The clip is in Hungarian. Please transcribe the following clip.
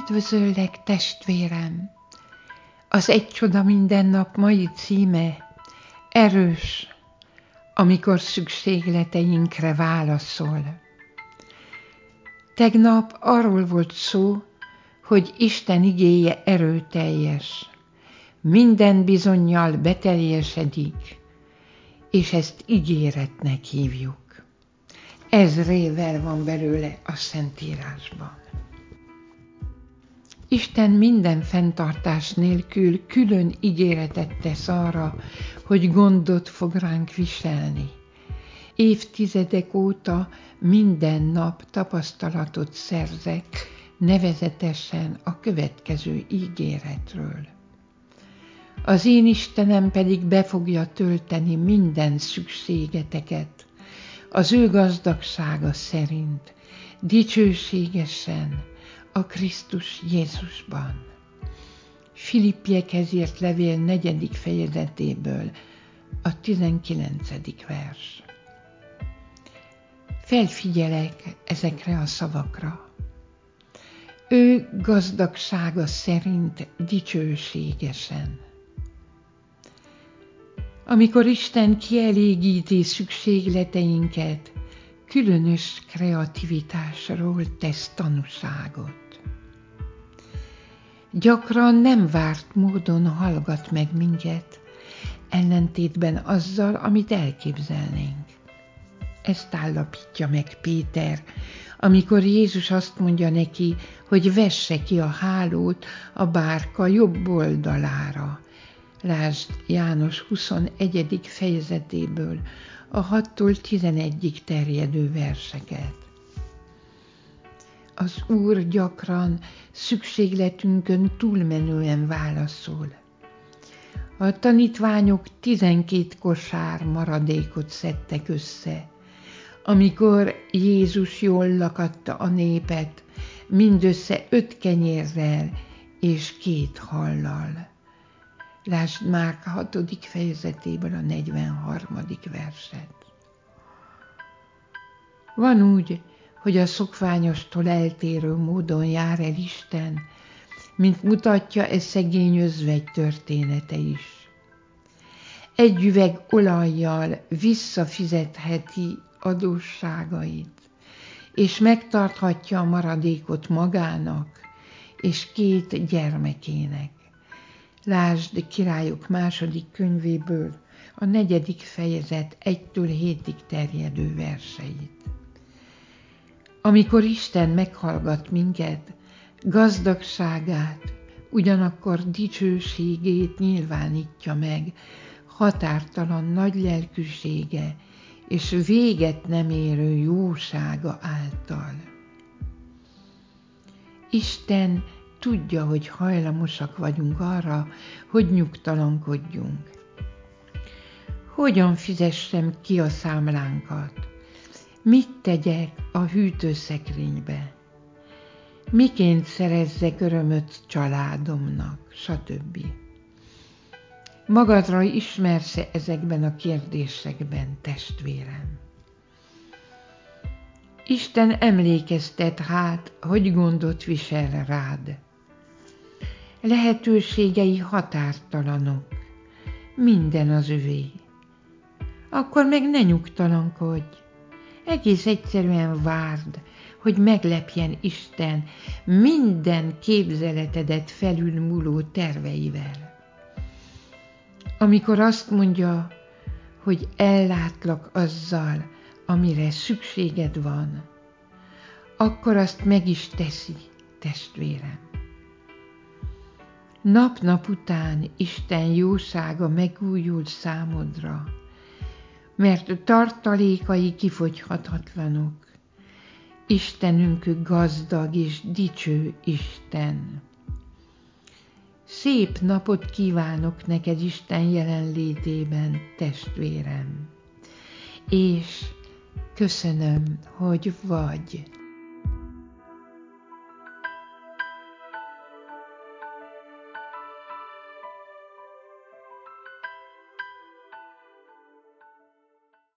Üdvözöllek, testvérem! Az Egy csoda minden nap mai címe erős, amikor szükségleteinkre válaszol. Tegnap arról volt szó, hogy Isten igéje erőteljes, minden bizonnyal beteljesedik, és ezt ígéretnek hívjuk. Ezrével van belőle a Szentírásban. Isten minden fenntartás nélkül külön ígéretet tesz arra, hogy gondot fog ránk viselni. Évtizedek óta minden nap tapasztalatot szerzek, nevezetesen a következő ígéretről. Az én Istenem pedig be fogja tölteni minden szükségeteket, az ő gazdagsága szerint, dicsőségesen, a Krisztus Jézusban. Filippiekhez írt levél 4. fejezetéből a 19. vers. Felfigyelek ezekre a szavakra. Ő gazdagsága szerint dicsőségesen. Amikor Isten kielégíti szükségleteinket, különös kreativitásról tesz tanúságot. Gyakran nem várt módon hallgat meg minket, ellentétben azzal, amit elképzelnénk. Ezt állapítja meg Péter, amikor Jézus azt mondja neki, hogy vesse ki a hálót a bárka jobb oldalára. Lásd János 21. fejezetéből a 6-tól 11-ig terjedő verseket. Az Úr gyakran szükségletünkön túlmenően válaszol. A tanítványok 12 kosár maradékot szedtek össze, amikor Jézus jól lakatta a népet, mindössze 5 kenyérrel és 2 hallal. Lásd Márk 6. fejezetéből a 43. verset. Van úgy, hogy a szokványostól eltérő módon jár el Isten, mint mutatja e szegény özvegy története is. Egy üveg olajjal visszafizetheti adósságait, és megtarthatja a maradékot magának és 2 gyermekének. Lásd Királyok 2. könyvéből a 4. fejezet 1-től 7-ig terjedő verseit. Amikor Isten meghallgat minket, gazdagságát, ugyanakkor dicsőségét nyilvánítja meg, határtalan nagy lelkűsége és véget nem érő jósága által. Isten tudja, hogy hajlamosak vagyunk arra, hogy nyugtalankodjunk. Hogyan fizessem ki a számlánkat? Mit tegyek a hűtőszekrénybe? Miként szerezzek örömöt családomnak, stb. Magadra ismersz-e ezekben a kérdésekben, testvérem? Isten emlékeztet hát, hogy gondot visel rád. Lehetőségei határtalanok, minden az övé. Akkor meg ne nyugtalankodj, egész egyszerűen várd, hogy meglepjen Isten minden képzeletedet felülmúló terveivel. Amikor azt mondja, hogy ellátlak azzal, amire szükséged van, akkor azt meg is teszi, testvérem. Nap-nap után Isten jósága megújul számodra, mert tartalékai kifogyhatatlanok. Istenünk gazdag és dicső Isten. Szép napot kívánok neked Isten jelenlétében, testvérem, és köszönöm, hogy vagy.